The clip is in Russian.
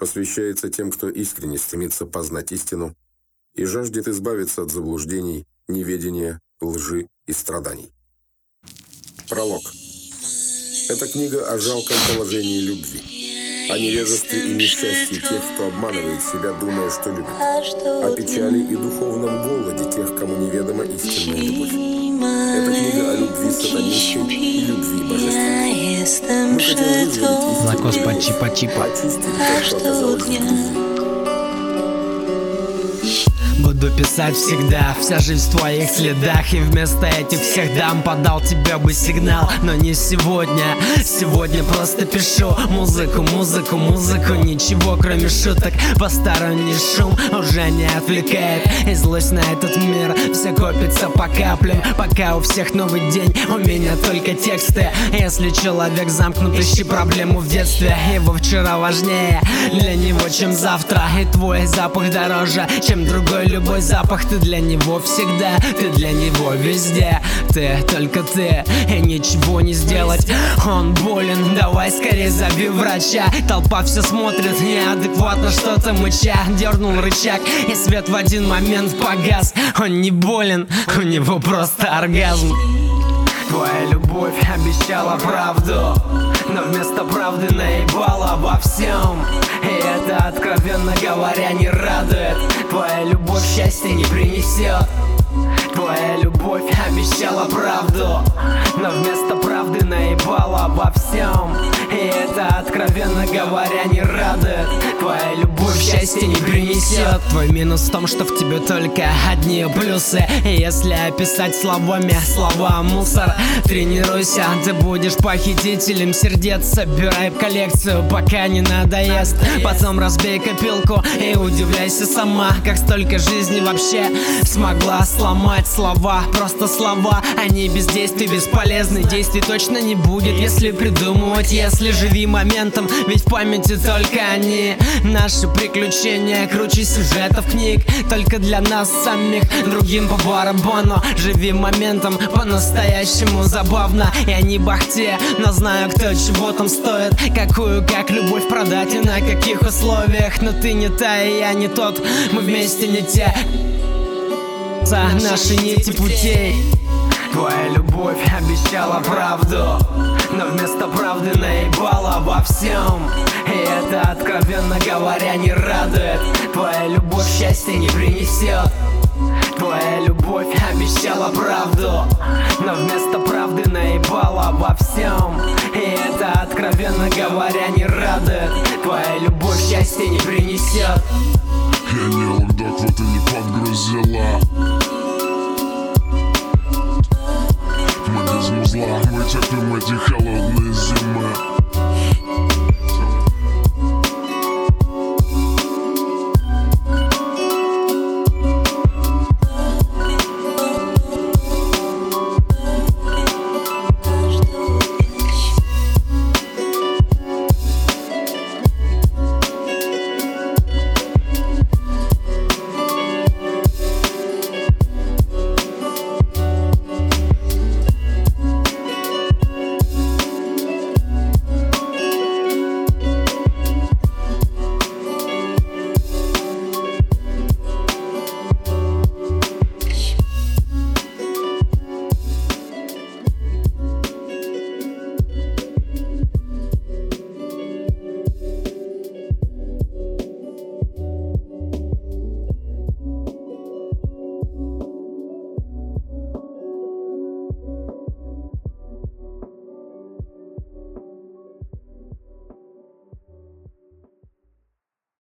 посвящается тем, кто искренне стремится познать истину и жаждет избавиться от заблуждений, неведения, лжи и страданий. Пролог. Эта книга о жалком положении любви, о невежестве и несчастье тех, кто обманывает себя, думая, что любит, о печали и духовном голоде тех, кому неведома истинная любовь. Это книга о любви сатанинской и любви божественной. Мы хотим вызволить истину, очистить то, что оказалось в грязи. Буду писать всегда, вся жизнь в твоих следах. И вместо этих всех дам подал тебе бы сигнал. Но не сегодня, сегодня просто пишу музыку, музыку, музыку. Ничего кроме шуток, посторонний шум уже не отвлекает. И злость на этот мир все копится по каплям. Пока у всех новый день, у меня только тексты. Если человек замкнут, ищи проблему в детстве. Его вчера важнее для него, чем завтра. И твой запах дороже, чем другой любой запах. Ты для него всегда, ты для него везде. Ты, только ты, и ничего не сделать. Он болен, давай скорее зови врача. Толпа все смотрит неадекватно, что-то мыча. Дернул рычаг, и свет в один момент погас. Он не болен, у него просто оргазм. Твоя любовь обещала правду, но вместо правды наебала обо всем. И это, откровенно говоря, не радует. Твоя любовь счастья не принесет. Твоя любовь обещала правду, но вместо правды наебала обо всем. И это, откровенно говоря, не радует. Твоя любовь счастья не принесет. Твой минус в том, что в тебе только одни плюсы. И если описать словами слова мусор, тренируйся, ты будешь похитителем сердец. Собирай коллекцию, пока не надоест. Потом разбей копилку и удивляйся сама, как столько жизни вообще смогла сломать. Слова, просто слова, они без действий бесполезны. Действий точно не будет, если придумывать. Если живи моментом, ведь в памяти только они. Наши приключения круче сюжетов книг, только для нас самих, другим по барабану. Живи моментом, по-настоящему забавно. Я не бахте, но знаю, кто чего там стоит. Какую, как любовь продать и на каких условиях. Но ты не та, и я не тот, мы вместе не те. Наши нити путей. Твоя любовь обещала правду, но вместо правды наебала обо всем. И это, откровенно говоря, не радует. Твоя любовь счастья не принесет. Твоя любовь обещала правду, но вместо правды наебала обо всем. И это, откровенно говоря, не радует. Твоя любовь счастья не принесет. Я не лордок, вот и не подгрузила. Мы без музла, мы терпим эти холодные